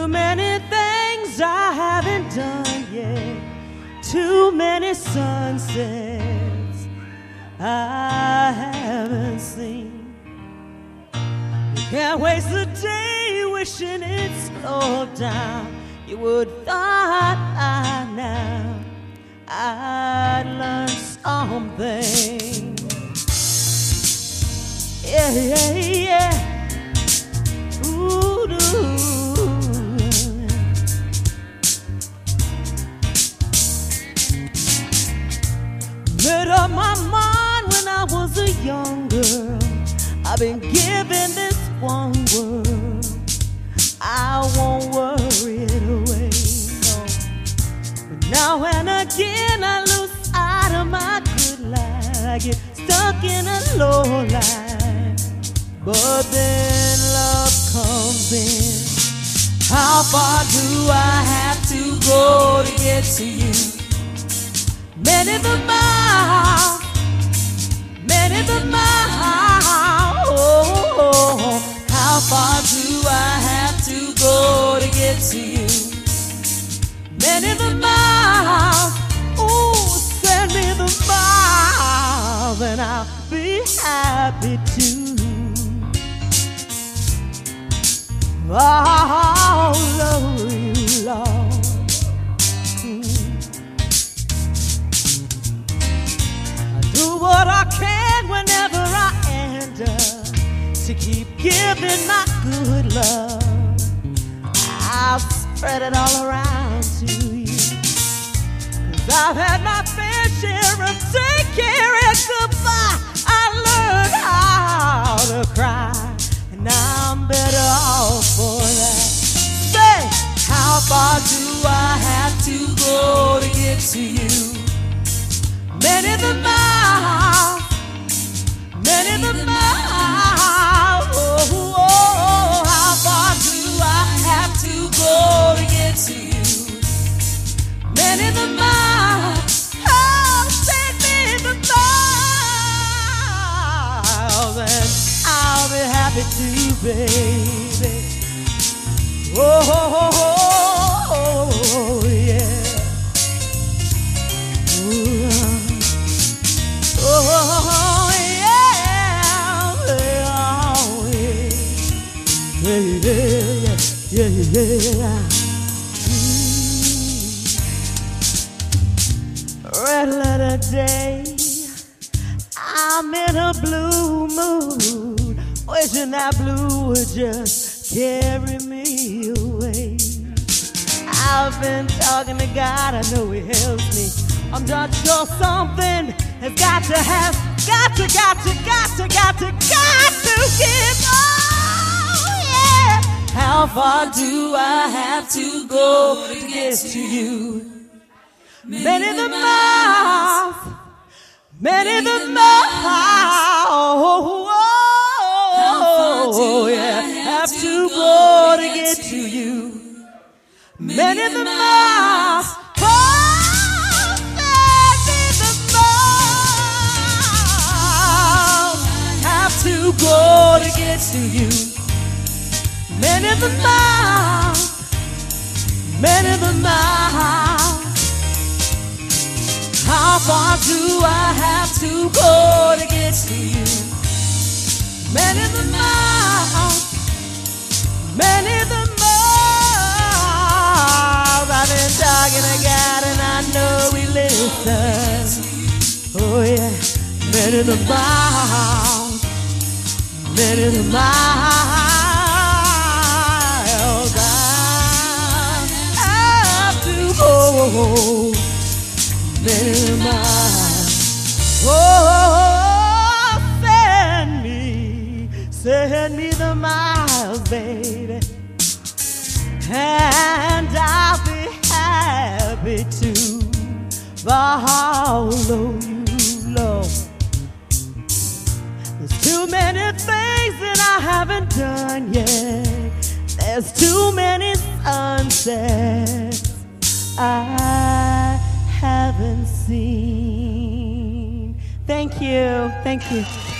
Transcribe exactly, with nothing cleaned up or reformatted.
Too many things I haven't done yet. Too many sunsets I haven't seen. You can't waste a day wishing it slowed down. You would thought I now I'd learned something. Yeah, yeah, yeah. Ooh, ooh. Made up my mind when I was a young girl. I've been given this one world. I won't worry it away, no. But now and again I lose sight of my good life. I get stuck in a low life. But then love comes in. How far do I have to go to get to you? Many the miles, many the miles. Oh, oh, oh. How far do I have to go to get to you? Many the miles. Oh, send me the miles, and I'll be happy to. I'll love you, Lord. Do what I can whenever I enter to keep giving my good love. I'll spread it all around to you. 'Cause I've had my fair share of take care and goodbye. I learned how to cry, and now I'm better off for that. Say, how far do I have to go to get to you? Many the miles, many the miles. Oh, oh, oh, how far do I have to go to get to you? Many the miles. Oh, send me the miles, and I'll be happy to, baby. Oh, oh, oh, oh, oh yeah. Ooh. Oh, yeah, yeah, yeah, yeah, yeah. Red letter day, I'm in a blue mood, wishing that blue would just carry me away. I've been talking to God, I know He helps me. I'm not sure something has got to have, got to, got to, got to, got to, got to give. Oh, yeah. How far do I have to go to get to you? Many the miles, many the miles. Oh, yeah. Have to go to get to you. Many the miles. To go to get to you. Many the miles, many the miles. How far do I have to go to get to you? Many the miles, many the miles. I've been talking to God and I know He listens. Oh yeah, many the miles. Many the miles I have to go. Many the miles. Oh, send me, send me the miles, baby, and I'll be happy to follow you, Lord. There's too many things that I haven't done yet. There's too many sunsets I haven't seen. Thank you, thank you.